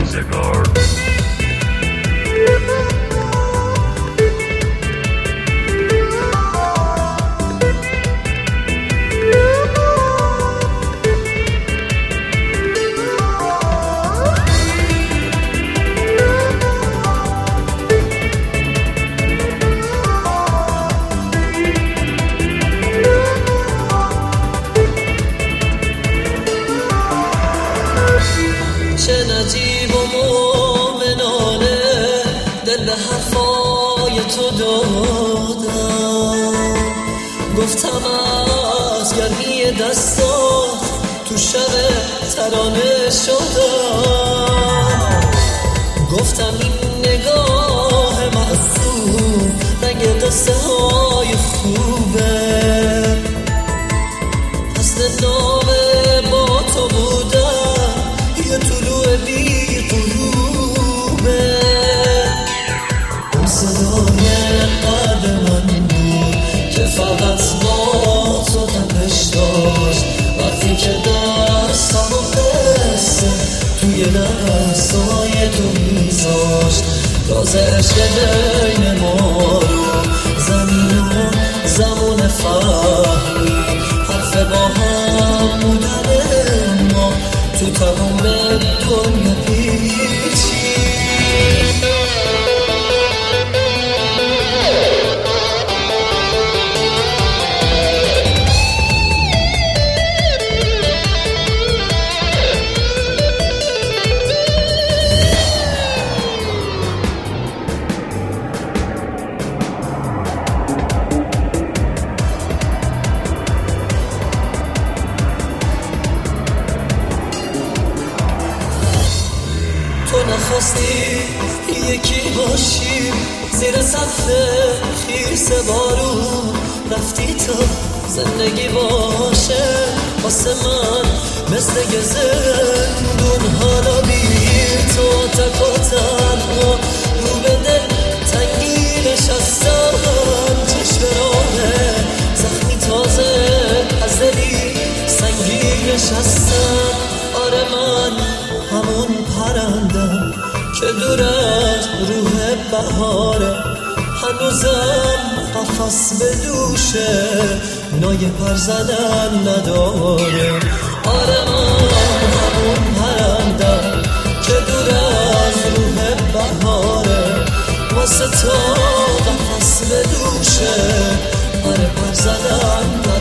روزگار. چه نجیب و مومنانه دل به حرفای تو دادم، گفتم از گرمی دستات تو شب ترانه شدم، گفتم این نگاه معصوم رنگ قصه های خوبه، اصل نام با تو بودم یه طلوع بی غروبه، اون صدای قلب من بود که فقط با تو تپش داشت، وقتی که دستم و قصه توی دستای تو میذاشت، راز عشق بین ما رو زمین و زمان فهمی، حرف با هم بودن ما تو تمام دنیا پیچی. تو نخواستی یکی باشیم زیر سقف خیس بارون، رفتی تا زندگی باشه واسه من مثل یه زندون، حالا بی تو تک و تنها رو به دل تنگی نشستم، چشم راه زخمی تازه از دلی سنگی نشستم. آره من همون پرندم که دور از روح بهاره، هنوزم قفس به دوشه نای پر زدن نداره. آره من همون پرندم که دور از روح بهاره، واسه تو قفس به دوشه آره پر زدن نداره.